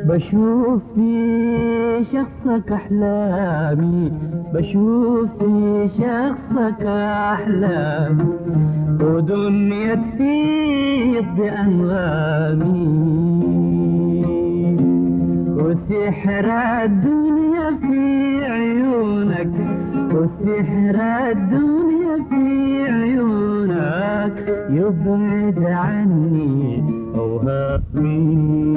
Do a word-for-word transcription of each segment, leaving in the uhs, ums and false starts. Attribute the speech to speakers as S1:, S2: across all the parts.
S1: بشوف في شخصك أحلامي، بشوف في شخصك أحلامي، ودنيا تفيض بأنغامي، وسحر الدنيا في عيونك، وسحر الدنيا في عيونك يبعد عني أوهامي.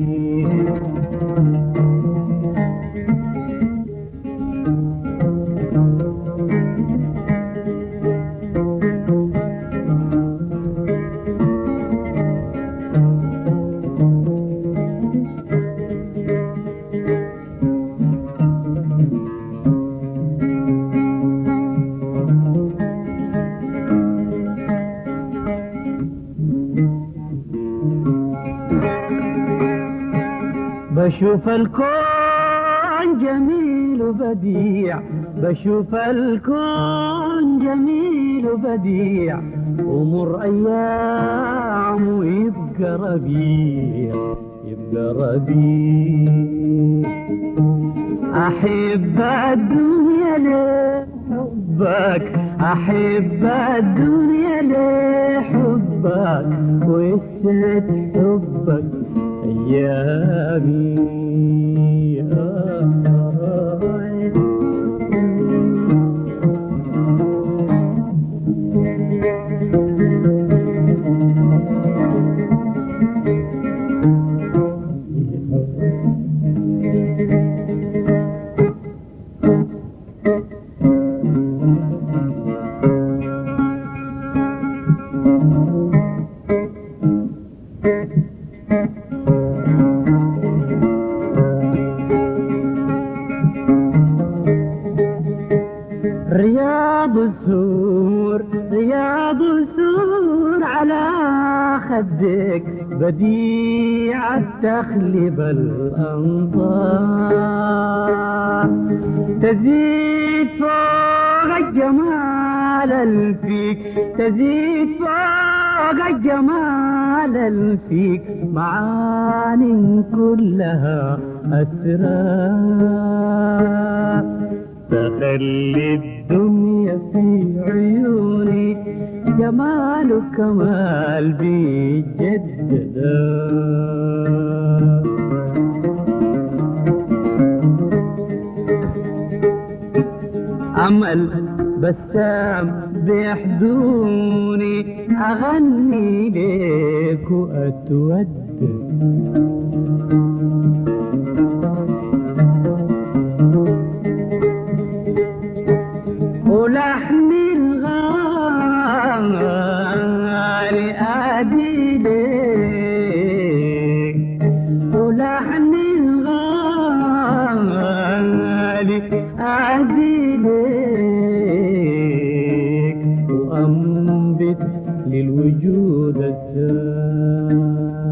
S1: بشوف الكون جميل وبديع، بشوف الكون جميل وبديع، ومر أيام ويبقى ربيع، يبقى ربيع. أحب الدنيا لحبك، أحب الدنيا لحبك، ويسعد حبك أيامي. رياض السور، رياض السور على خدك، بديع تخلب الأنظار، تزيد فوق الجمال الفيك، تزيد فوق الجمال الفيك، معان كلها أسرار، تخلي الدنيا في عيوني، جمال وكمال بيجددا. أمل بسام بيحدوني، أغني ليك وأتودد، ولحن الغالي أدي ليك، ولحن الغالي أدي ليك، وأنبت للوجود السام.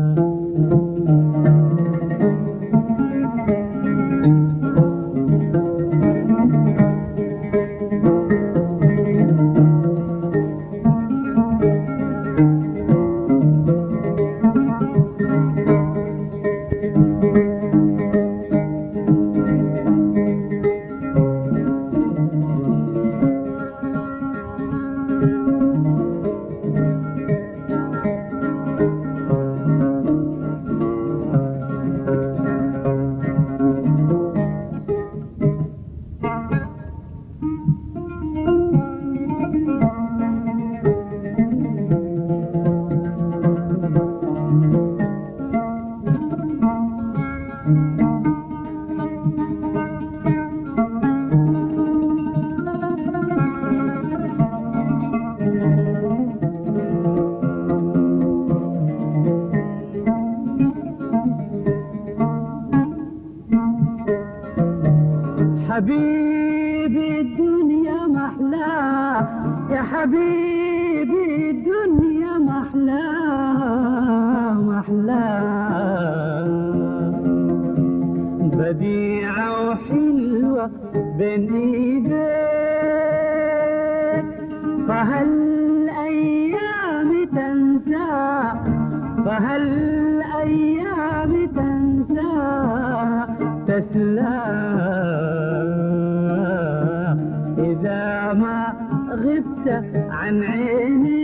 S1: حبيبي الدنيا محلى، يا حبيبي الدنيا محلى محلى، بديعة وحلوة بين ايديك، فهل ايام تنسى، فهل ايام تنسى تسلم إذا ما غبت عن عيني